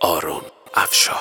آرون افشار.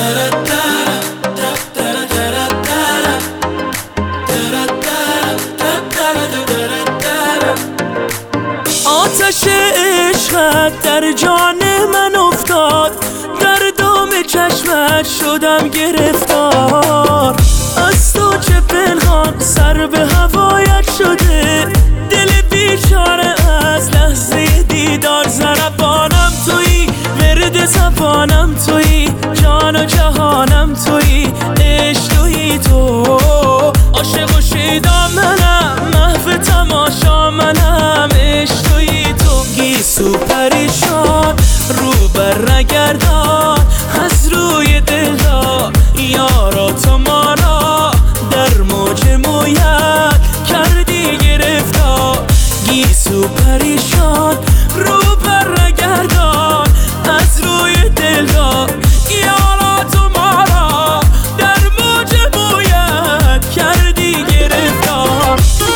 آتش عشقت در جان من افتاد، در دام چشمت شدم گرفتار. از تو چه پنهان سر به هوایت شده، دل بیچاره از لحظه دیدار. ضربانم تویی، ورد زبانم تویی، جان و جهانم تویی، عشق تویی تو. عاشق و شیدا منم، محو تماشا منم، عشق تویی تو. گیسو پریشان رو بر نگردان، از روی دلدار یارا تو ما را در موج مویت کردی گرفتار. گیسو پریشان رو بر نگردان، از روی دلدار یارا تو ما را در موج مویت کردی گرفتار.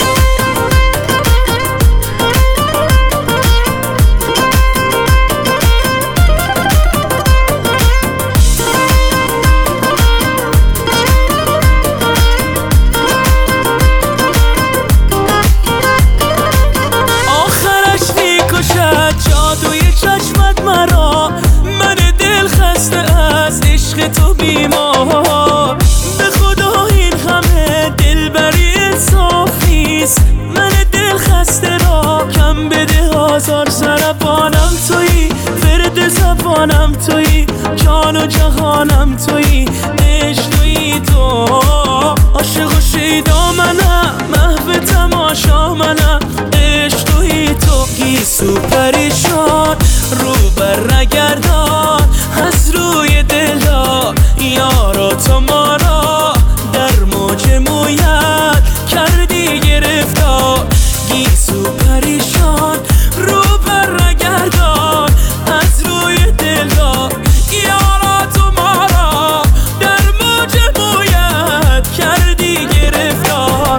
جادوی چشمت مرا، من دل خسته از عشق تو بیمار. به خدا این همه دلبری انصاف نیست، من دل خسته را کم بده آزار. ضربانم تویی، ورد زبانم تویی، جان و جهانم تویی، عشق تویی تو. عاشق و شیدا منم، محو تماشا منم، عشق تویی تو. گیسو پریشان رو بر نگردان، از روی دلدار یارا تو ما را در موج مویت کردی گرفتار. گیسو پریشان رو بر نگردان، از روی دلدار یارا تو ما را در موج مویت کردی گرفتار.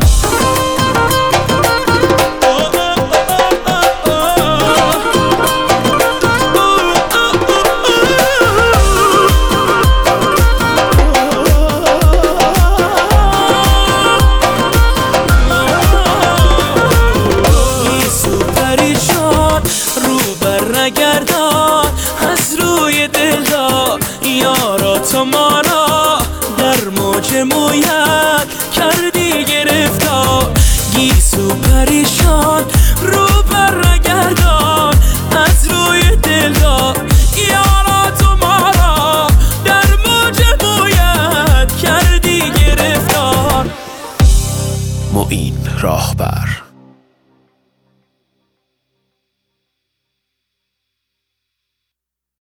نگردان، از روی دلدار یارا تو ما را در موج مویت کردی گرفتار. گیسو پریشان رو بر نگردان، از روی دلدار یارا تو ما را در موج مویت کردی گرفتار. معین راهبر.